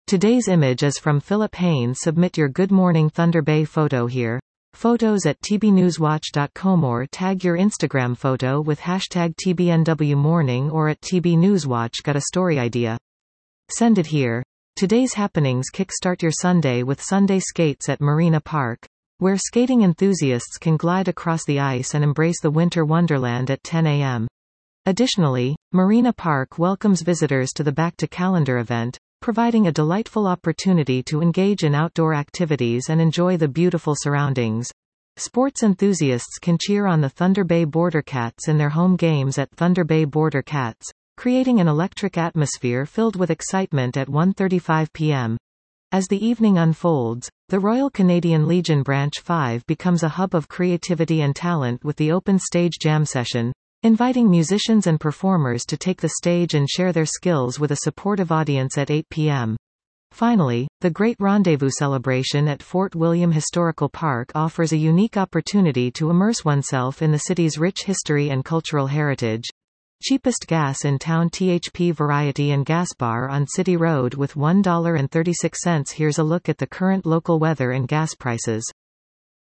Today's image is from Philip Haynes. Submit your Good Morning Thunder Bay photo here. Photos at tbnewswatch.com or tag your Instagram photo with hashtag TBNWMorning or at TBNewsWatch. Got a story idea? Send it here. Today's happenings kickstart your Sunday with Sunday skates at Marina Park, where skating enthusiasts can glide across the ice and embrace the winter wonderland at 10 a.m. Additionally, Marina Park welcomes visitors to the Back to Calendar event, providing a delightful opportunity to engage in outdoor activities and enjoy the beautiful surroundings. Sports enthusiasts can cheer on the Thunder Bay Border Cats in their home games at Thunder Bay Border Cats, creating an electric atmosphere filled with excitement at 1:35 p.m. As the evening unfolds, the Royal Canadian Legion Branch 5 becomes a hub of creativity and talent with the open stage jam session, inviting musicians and performers to take the stage and share their skills with a supportive audience at 8 p.m. Finally, the Great Rendezvous celebration at Fort William Historical Park offers a unique opportunity to immerse oneself in the city's rich history and cultural heritage. Cheapest gas in town. THP Variety and Gas Bar on City Road with $1.36. Here's a look at the current local weather and gas prices.